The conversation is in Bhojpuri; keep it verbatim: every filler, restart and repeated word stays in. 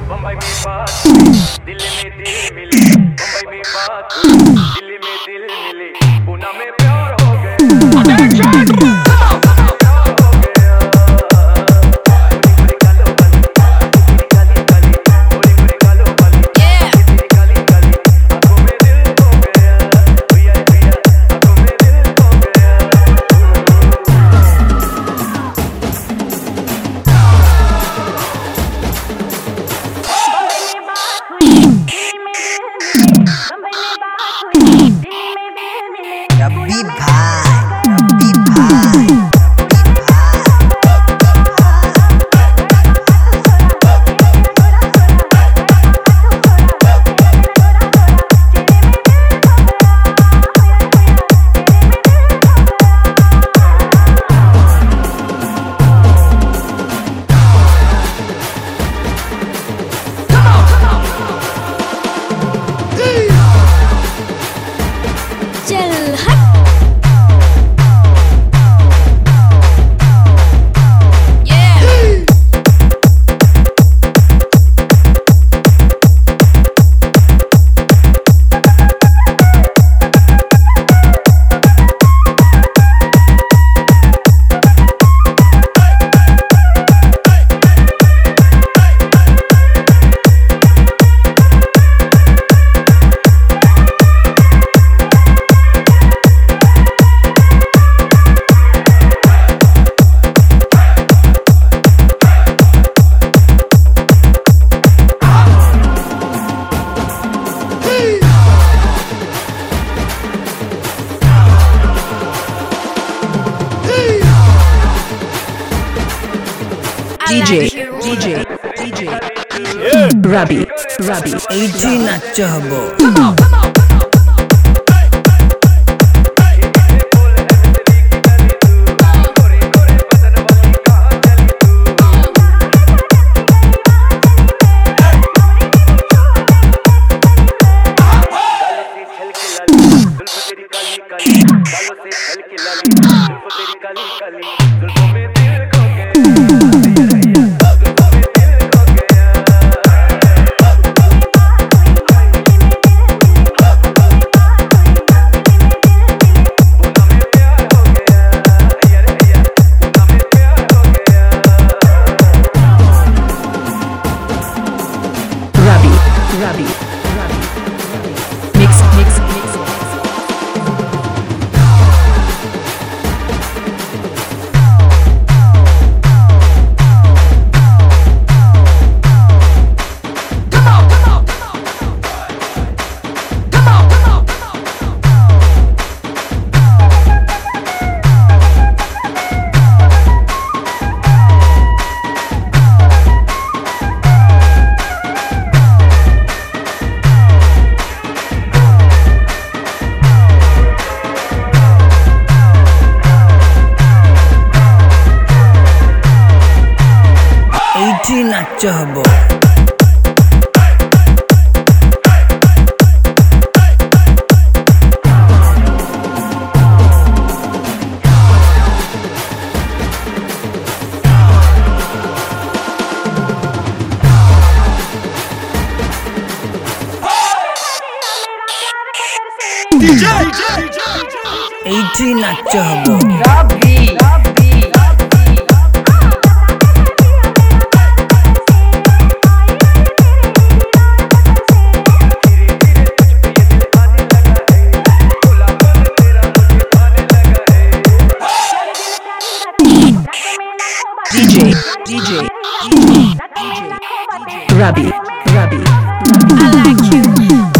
बम्बई में बात दिल में दिल मिले, बम्बई में बात दिल में दिल मिले, पूना में प्यार हो गया। रब्बी भाई, रब्बी भाई, चल हट। DJ DJ DJ Ravi Ravi एटी नाच हबो। Rabi, Rabi, mix, mix, mix. Come on, come on, come on, come on, come on, come on. एटी नाच हबो। एटी नाच हबो। रब्बी DJ, DJ, DJ, Rabi, Rabi, I like you.